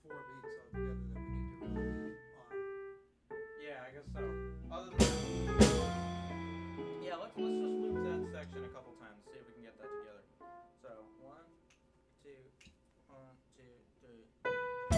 4 beats altogether that we need to really be on. Yeah, I guess so. Other than yeah, let's just loop that section a couple times, see if we can get that together. So 1, 2, 1, 2, 3.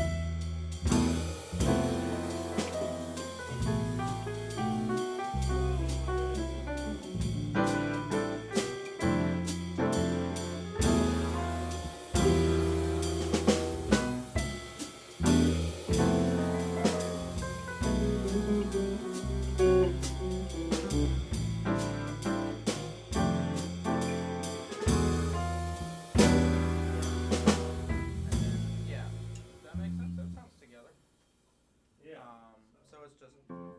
Yeah, does that make sense? That sounds together. Yeah. So it's just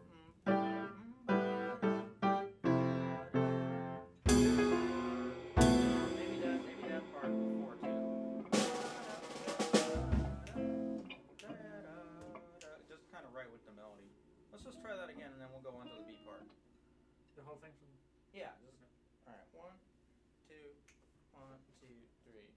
maybe that part before too. Just kind of right with the melody. Let's just try that again, and then we'll go on to the B part. The whole thing from. Yeah. Just, all right. 1, 2, 1, 2, 3.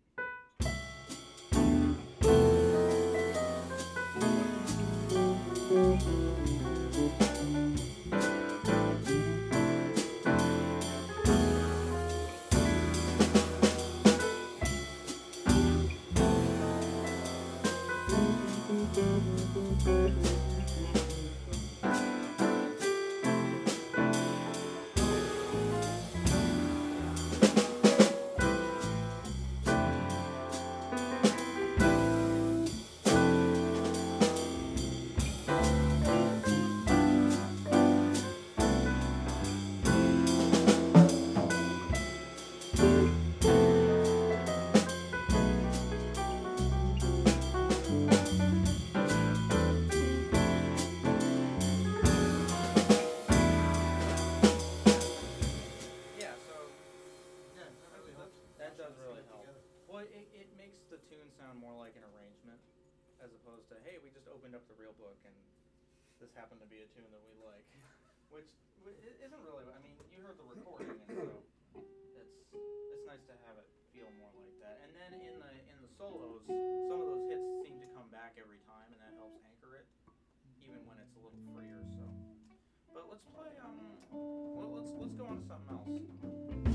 Yeah. So Yeah, that really helps. that does Sing really it help. together. Well, it makes the tune sound more like an arrangement, as opposed to hey, we just opened up the real book and this happened to be a tune that we like, which it isn't really. I mean, you heard the recording, and so it's nice to have it feel more like that. And then in the solos, some of those hits seem to come back every time, and that helps anchor it, even when it's a little freer. So, but let's play. Let's go on to something else.